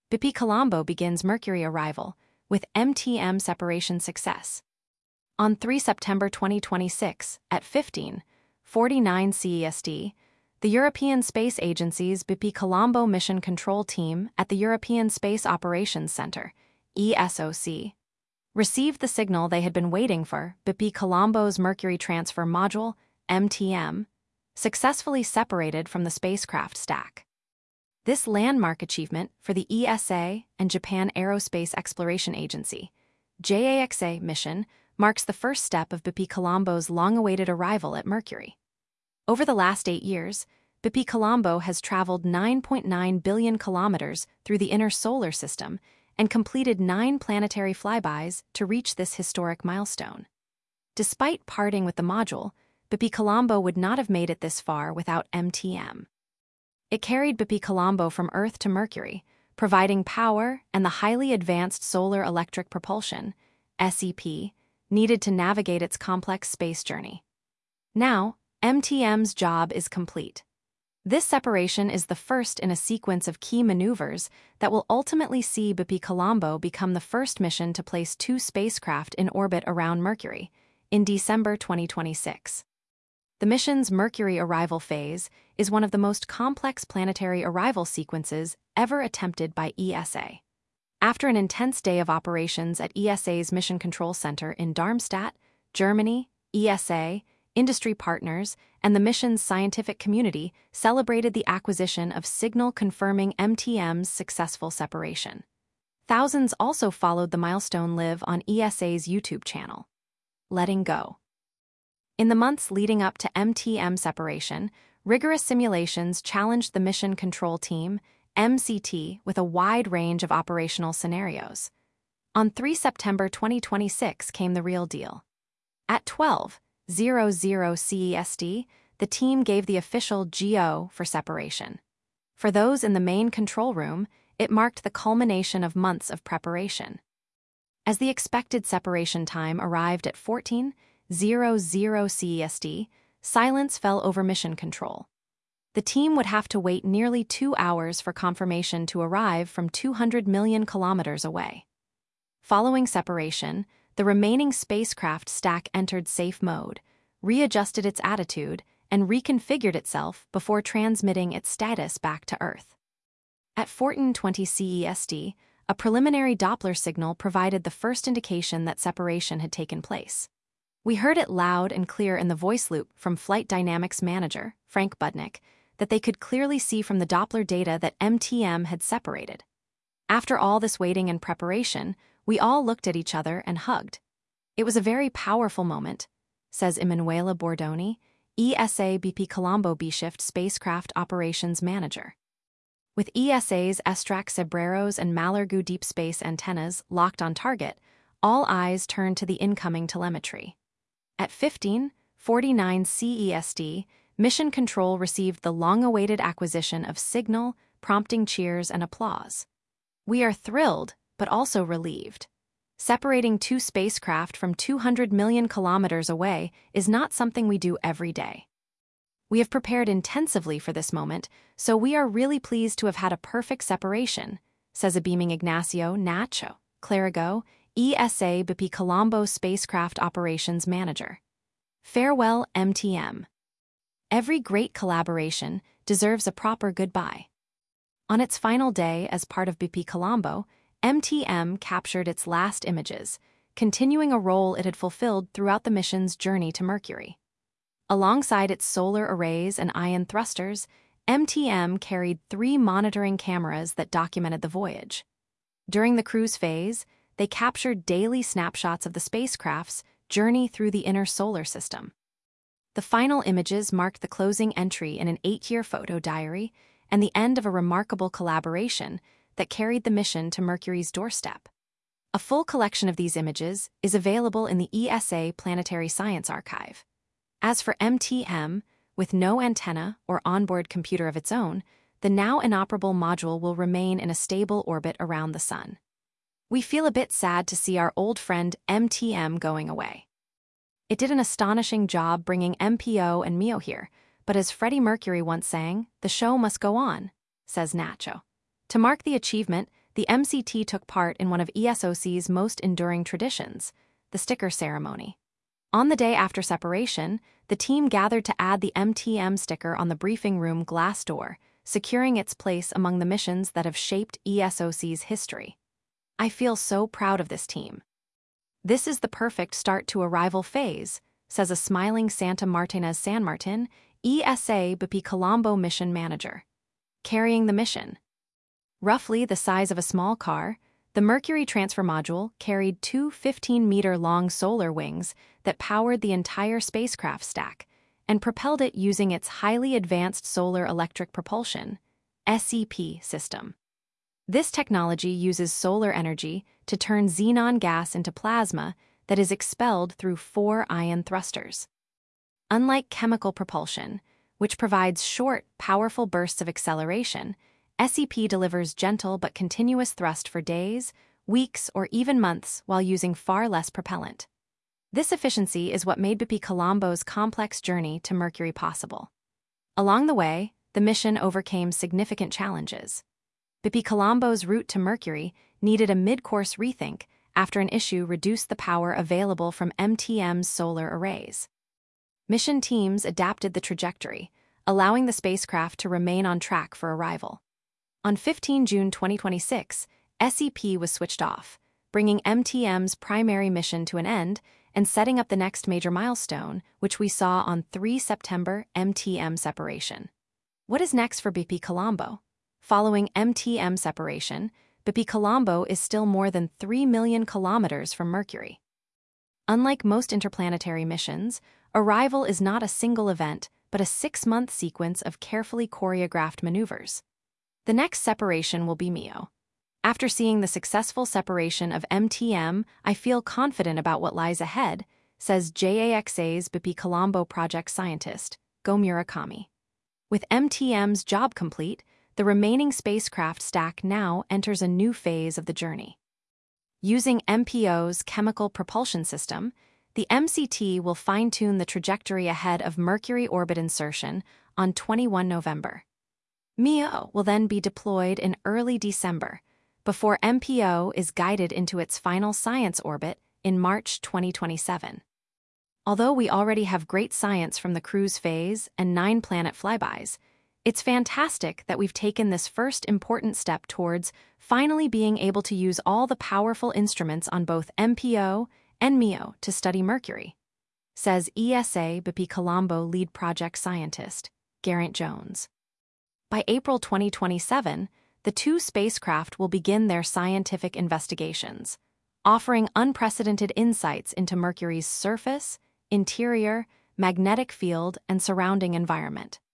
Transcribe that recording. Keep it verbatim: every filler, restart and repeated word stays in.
Bepicolombo begins Mercury arrival with M T M separation success. On the third of September twenty twenty-six, at fifteen forty-nine C E S T, the European Space Agency's Bepicolombo Mission Control Team at the European Space Operations Centre, E S O C, received the signal they had been waiting for. Bepicolombo's Mercury Transfer Module, M T M, successfully separated from the spacecraft stack. This landmark achievement for the E S A and Japan Aerospace Exploration Agency, J A X A mission marks the first step of Bepicolombo's long-awaited arrival at Mercury. Over the last eight years, Bepicolombo has traveled nine point nine billion kilometers through the inner solar system and completed nine planetary flybys to reach this historic milestone. Despite parting with the module, Bepicolombo would not have made it this far without M T M. It carried Bepicolombo from Earth to Mercury, providing power and the highly advanced solar electric propulsion, S E P, needed to navigate its complex space journey. Now, M T M's job is complete. This separation is the first in a sequence of key maneuvers that will ultimately see Bepicolombo become the first mission to place two spacecraft in orbit around Mercury in December twenty twenty-six. The mission's Mercury arrival phase is one of the most complex planetary arrival sequences ever attempted by E S A. After an intense day of operations at E S A's Mission Control Center in Darmstadt, Germany, E S A, industry partners, and the mission's scientific community celebrated the acquisition of signal confirming M T M's successful separation. Thousands also followed the milestone live on E S A's YouTube channel. Letting go. In the months leading up to M T M separation, rigorous simulations challenged the Mission Control Team, M C T, with a wide range of operational scenarios. On the third of September twenty twenty-six came the real deal. At twelve hundred C E S T, the team gave the official G O for separation. For those in the main control room, it marked the culmination of months of preparation. As the expected separation time arrived at fourteen hundred C E S T, silence fell over mission control. The team would have to wait nearly two hours for confirmation to arrive from two hundred million kilometers away. Following separation, the remaining spacecraft stack entered safe mode, readjusted its attitude, and reconfigured itself before transmitting its status back to Earth. At fourteen twenty C E S T, a preliminary Doppler signal provided the first indication that separation had taken place. We heard it loud and clear in the voice loop from Flight Dynamics manager, Frank Budnick, that they could clearly see from the Doppler data that M T M had separated. After all this waiting and preparation, we all looked at each other and hugged. It was a very powerful moment, says Emanuela Bordoni, E S A Bepicolombo B-Shift spacecraft operations manager. With E S A's Estrak Cebreros and Malargue deep space antennas locked on target, all eyes turned to the incoming telemetry. At fifteen forty-nine C E S T, Mission Control received the long-awaited acquisition of signal, prompting cheers and applause. We are thrilled, but also relieved. Separating two spacecraft from two hundred million kilometers away is not something we do every day. We have prepared intensively for this moment, so we are really pleased to have had a perfect separation, says a beaming Ignacio Nacho Clarigo, E S A Bepicolombo spacecraft operations manager. Farewell, M T M. Every great collaboration deserves a proper goodbye. On its final day as part of Bepicolombo, M T M captured its last images, continuing a role it had fulfilled throughout the mission's journey to Mercury. Alongside its solar arrays and ion thrusters, M T M carried three monitoring cameras that documented the voyage. During the cruise phase, they captured daily snapshots of the spacecraft's journey through the inner solar system. The final images marked the closing entry in an eight-year photo diary and the end of a remarkable collaboration that carried the mission to Mercury's doorstep. A full collection of these images is available in the E S A Planetary Science Archive. As for M T M, with no antenna or onboard computer of its own, the now inoperable module will remain in a stable orbit around the Sun. We feel a bit sad to see our old friend M T M going away. It did an astonishing job bringing M P O and M E O here, but as Freddie Mercury once sang, the show must go on, says Nacho. To mark the achievement, the the M C T took part in one of E S O C's most enduring traditions, the sticker ceremony. On the day after separation, the team gathered to add the M T M sticker on the briefing room glass door, securing its place among the missions that have shaped E S O C's history. I feel so proud of this team. This is the perfect start to arrival phase, says a smiling Santa Martinez San Martin, E S A B P Colombo mission manager. Carrying the mission. Roughly the size of a small car, the Mercury transfer module carried two fifteen-meter-long solar wings that powered the entire spacecraft stack and propelled it using its highly advanced solar electric propulsion, S E P, system. This technology uses solar energy to turn xenon gas into plasma that is expelled through four ion thrusters. Unlike chemical propulsion, which provides short, powerful bursts of acceleration, S E P delivers gentle but continuous thrust for days, weeks, or even months while using far less propellant. This efficiency is what made B P Colombo's complex journey to Mercury possible. Along the way, the mission overcame significant challenges. B P Colombo's route to Mercury needed a mid-course rethink after an issue reduced the power available from M T M's solar arrays. Mission teams adapted the trajectory, allowing the spacecraft to remain on track for arrival. On the fifteenth of June twenty twenty-six, S E P was switched off, bringing M T M's primary mission to an end and setting up the next major milestone, which we saw on the third of September M T M separation. What is next for B P Colombo? Following M T M separation, B P Colombo is still more than three million kilometers from Mercury. Unlike most interplanetary missions, arrival is not a single event, but a six-month sequence of carefully choreographed maneuvers. The next separation will be M E O. After seeing the successful separation of M T M, I feel confident about what lies ahead, says J A X A's B P Colombo project scientist, Go Murakami. With M T M's job complete, the remaining spacecraft stack now enters a new phase of the journey. Using M P O's chemical propulsion system, the M C T will fine-tune the trajectory ahead of Mercury orbit insertion on the twenty-first of November. M E O will then be deployed in early December, before M P O is guided into its final science orbit in March twenty twenty-seven. Although we already have great science from the cruise phase and nine-planet flybys, it's fantastic that we've taken this first important step towards finally being able to use all the powerful instruments on both M P O and M E O to study Mercury, says E S A B P Colombo lead project scientist, Geraint Jones. By April twenty twenty-seven, the two spacecraft will begin their scientific investigations, offering unprecedented insights into Mercury's surface, interior, magnetic field, and surrounding environment.